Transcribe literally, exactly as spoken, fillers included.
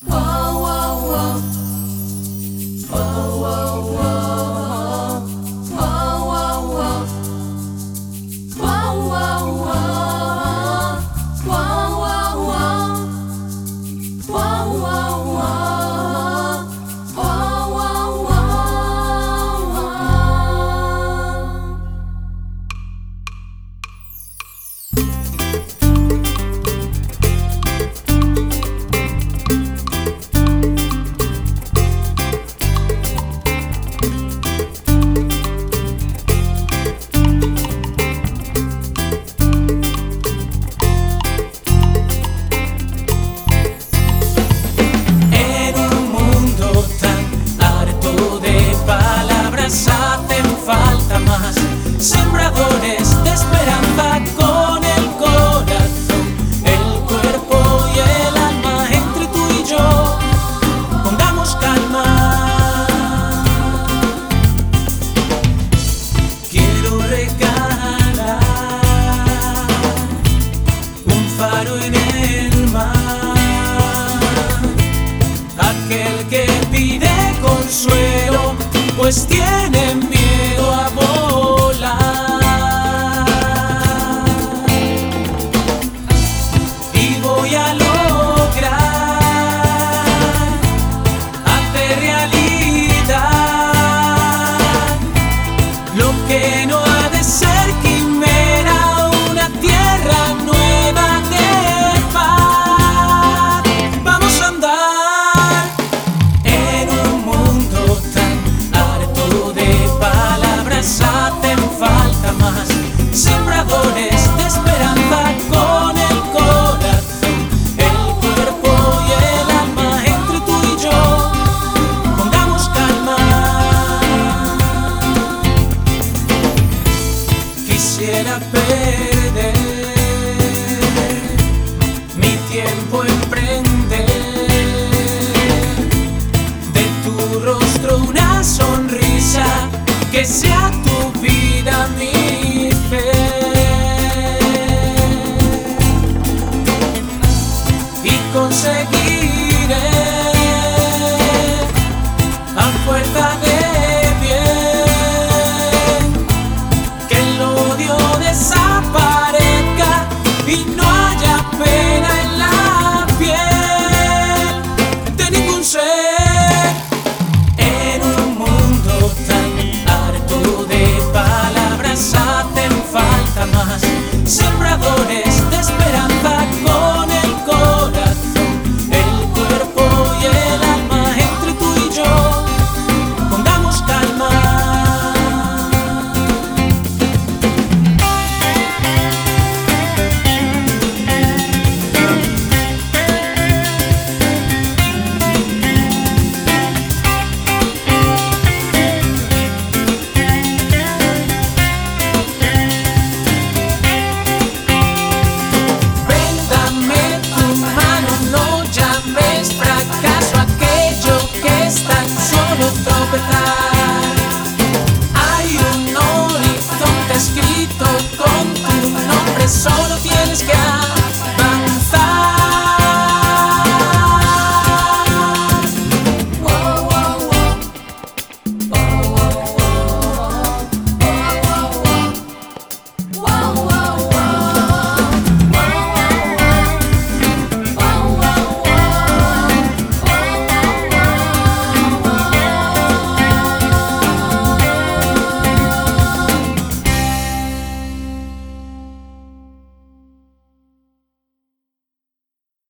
Sembradores de esperanza con el corazón, el cuerpo y el alma. Entre tú y yo pongamos calma. Quiero regalar un faro en el mar, aquel que pide consuelo pues tiene miedo a volar. Y voy a lograr hacer realidad lo que no ha de ser quimera, una tierra nueva de paz. Vamos a andar en un mundo tan harto de palabras, hacen falta más sembradores de esperanza con el corazón, el cuerpo y el alma. Entre tú y yo pongamos calma. Quisiera perder mi tiempo, emprender de tu rostro una sonrisa, que sea tu vida mi fe, y conseguiré a fuerza de